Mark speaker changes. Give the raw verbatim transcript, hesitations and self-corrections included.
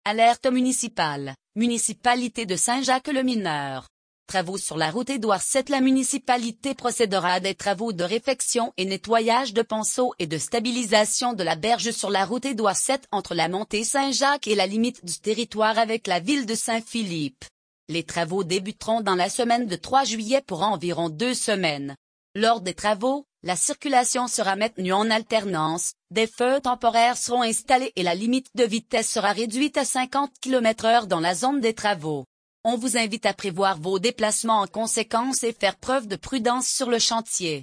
Speaker 1: Alerte municipale, municipalité de Saint-Jacques-le-Mineur. Travaux sur la route Édouard sept. La municipalité procédera à des travaux de réfection et nettoyage de ponceaux et de stabilisation de la berge sur la route Édouard sept entre la montée Saint-Jacques et la limite du territoire avec la ville de Saint-Philippe. Les travaux débuteront dans la semaine de trois juillet pour environ deux semaines. Lors des travaux, la circulation sera maintenue en alternance, des feux temporaires seront installés et la limite de vitesse sera réduite à cinquante kilomètres heure dans la zone des travaux. On vous invite à prévoir vos déplacements en conséquence et faire preuve de prudence sur le chantier.